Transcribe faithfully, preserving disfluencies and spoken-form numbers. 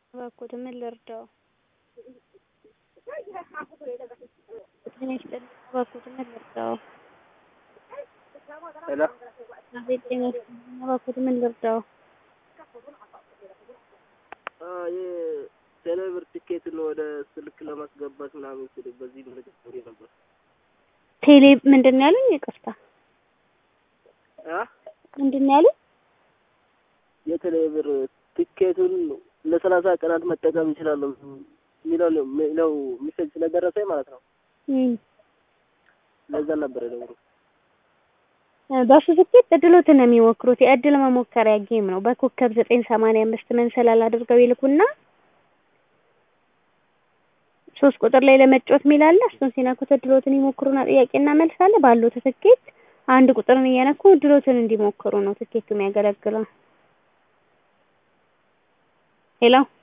እባክዎት ምን ልርዳዎ? ትንሽ ጥሪ እባክዎት ምን ልርዳዎ? ሄሎ አቤት ጤና ይስጥልኝ እባክዎት ምን ልርዳዎ? የቴሌብር ቲኬትን ወደ ስልክ ለማስገባት ምናምን ስል በዚህ መረጃ ነበር። ቴሌ ምንድን ነው ያሉኝ? ይቅርታ አ ምንድን ነው ያሉኝ? የቴሌብር ቲኬቱን ለሰላሳ ቀናት መጠቀም ይችላል ሚለው ነው ሚሴጅ ስለደረሰኝ ማለት ነው። እም ለዛ ነበር የደወልኩት። በሱ ትኬት እድሎትን ነው የሚሞክሩት። የእድል መሞከሪያ ጌም ነው። በኮከብ ዘጠኝ ሰማንያ አምስት መሰላል አድርገው ይልኩና ሶስት ቁጥር ላይ ለመጫወት የሚል አለ። እሱን ሲነኩት እድሎትን ይሞክሩና ጥያቄና መልስ አለ። ባለው ትኬት አንድ ቁጥርን እየነኩ እድሎትን እንዲሞክሩ ነው ትኬቱ የሚያገለግለው። ሄሎ